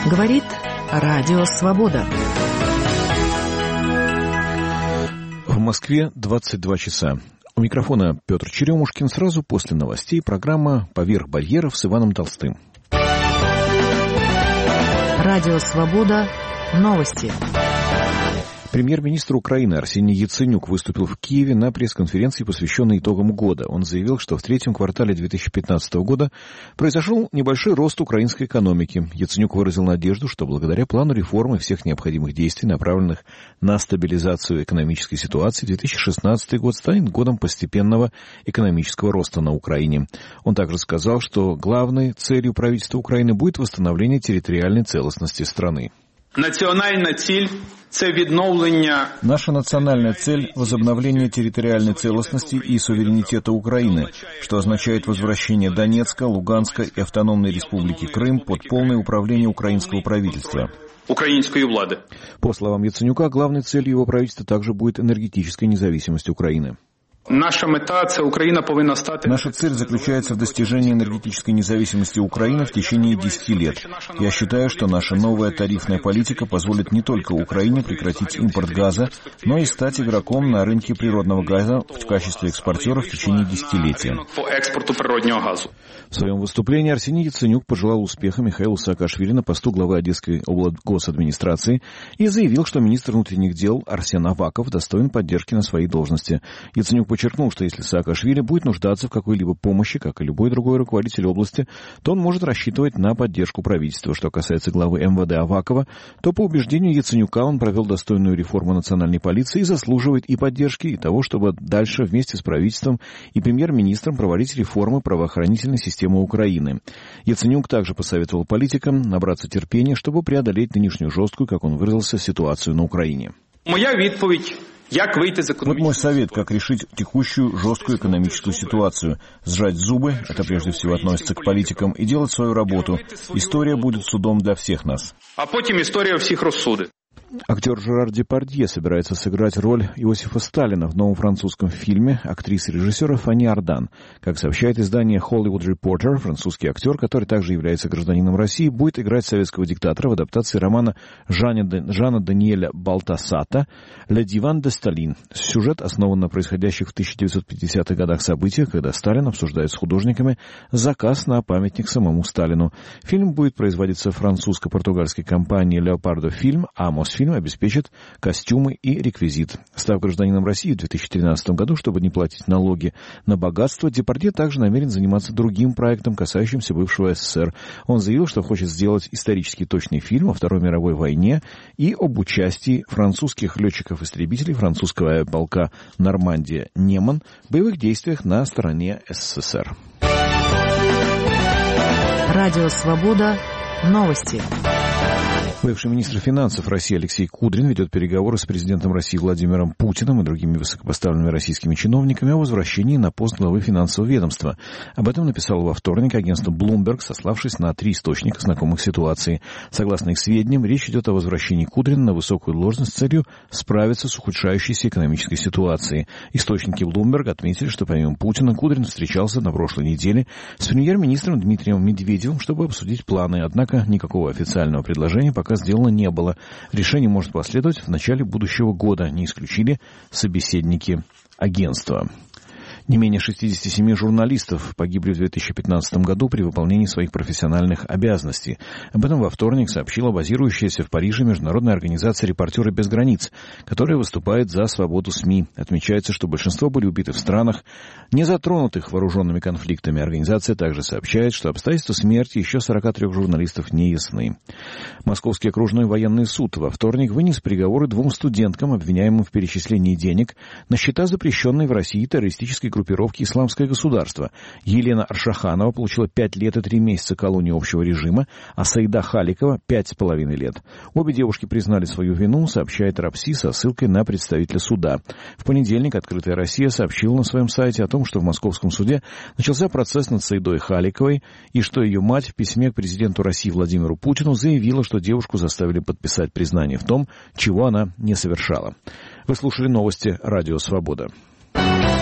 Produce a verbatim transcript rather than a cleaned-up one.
Говорит Радио Свобода. В Москве двадцать два часа. У микрофона Петр Черемушкин. Сразу после новостей программа «Поверх барьеров» с Иваном Толстым. Радио Свобода. Новости. Премьер-министр Украины Арсений Яценюк выступил в Киеве на пресс-конференции, посвященной итогам года. Он заявил, что в третьем квартале две тысячи пятнадцатого года произошел небольшой рост украинской экономики. Яценюк выразил надежду, что благодаря плану реформы всех необходимых действий, направленных на стабилизацию экономической ситуации, две тысячи шестнадцатый год станет годом постепенного экономического роста на Украине. Он также сказал, что главной целью правительства Украины будет восстановление территориальной целостности страны. Национальная цель – это відновлення... Наша национальная цель – возобновление территориальной целостности и суверенитета Украины, что означает возвращение Донецка, Луганска и автономной республики Крым под полное управление украинского правительства. Украинской влады. По словам Яценюка, главной целью его правительства также будет энергетическая независимость Украины. Наша мета – це Україна повинна стати... Наша цель заключается в достижении энергетической независимости Украины в течение десяти лет. Я считаю, что наша новая тарифная политика позволит не только Украине прекратить импорт газа, но и стать игроком на рынке природного газа в качестве экспортера в течение десятилетия. По экспорту природного газа. В своем выступлении Арсений Яценюк пожелал успеха Михаилу Саакашвили на посту главы Одесской облгосадминистрации и заявил, что министр внутренних дел Арсен Аваков достоин поддержки на своей должности. Яценюк подчеркнул, что если Саакашвили будет нуждаться в какой-либо помощи, как и любой другой руководитель области, то он может рассчитывать на поддержку правительства. Что касается главы эм вэ дэ Авакова, то по убеждению Яценюка он провел достойную реформу национальной полиции и заслуживает и поддержки, и того, чтобы дальше вместе с правительством и премьер-министром проводить реформы правоохранительной системы Украины. Яценюк также посоветовал политикам набраться терпения, чтобы преодолеть нынешнюю жесткую, как он выразился, ситуацию на Украине. Моя відповідь. Вот мой совет, как решить текущую жесткую экономическую ситуацию. Сжать зубы, это прежде всего относится к политикам, и делать свою работу. История будет судом для всех нас. А потом история всех рассудит. Актер Жерар Депардье собирается сыграть роль Иосифа Сталина в новом французском фильме актрисы и режиссера Фанни Ардан. Как сообщает издание Hollywood Reporter, французский актер, который также является гражданином России, будет играть советского диктатора в адаптации романа Жана, Жана Даниэля Балтасата «Le Divan de Staline». Сюжет основан на происходящих в тысяча девятьсот пятидесятых годах событиях, когда Сталин обсуждает с художниками заказ на памятник самому Сталину. Фильм будет производиться французско-португальской компанией Leopardo Film, а Мосфильм обеспечит костюмы и реквизит. Став гражданином России в две тысячи тринадцатом году, чтобы не платить налоги на богатство, Депардье также намерен заниматься другим проектом, касающимся бывшего эс эс эс эр. Он заявил, что хочет сделать исторически точный фильм о Второй мировой войне и об участии французских летчиков-истребителей французского полка «Нормандия-Неман» в боевых действиях на стороне эс эс эс эр. Радио Свобода. Новости. Бывший министр финансов России Алексей Кудрин ведет переговоры с президентом России Владимиром Путиным и другими высокопоставленными российскими чиновниками о возвращении на пост главы финансового ведомства. Об этом написал во вторник агентство Bloomberg, сославшись на три источника, знакомых ситуации. Согласно их сведениям, речь идет о возвращении Кудрина на высокую должность с целью справиться с ухудшающейся экономической ситуацией. Источники Bloomberg отметили, что помимо Путина Кудрин встречался на прошлой неделе с премьер-министром Дмитрием Медведевым, чтобы обсудить планы. Однако никакого официального предложения пока сделано не было. Решение может последовать в начале будущего года, не исключили собеседники агентства. Не менее шестидесяти семи журналистов погибли в две тысячи пятнадцатом году при выполнении своих профессиональных обязанностей. Об этом во вторник сообщила базирующаяся в Париже международная организация «Репортеры без границ», которая выступает за свободу СМИ. Отмечается, что большинство были убиты в странах, не затронутых вооруженными конфликтами. Организация также сообщает, что обстоятельства смерти еще сорока трёх журналистов не ясны. Московский окружной военный суд во вторник вынес приговоры двум студенткам, обвиняемым в перечислении денег на счета запрещенной в России террористической группировки «Исламское государство». Елена Аршаханова получила пять лет и три месяца колонии общего режима, а Саида Халикова — пять с половиной лет. Обе девушки признали свою вину, сообщает РАПСИ со ссылкой на представителя суда. В понедельник «Открытая Россия» сообщила на своем сайте о том, что в московском суде начался процесс над Саидой Халиковой и что ее мать в письме к президенту России Владимиру Путину заявила, что девушку заставили подписать признание в том, чего она не совершала. Вы слушали новости «Радио Свобода».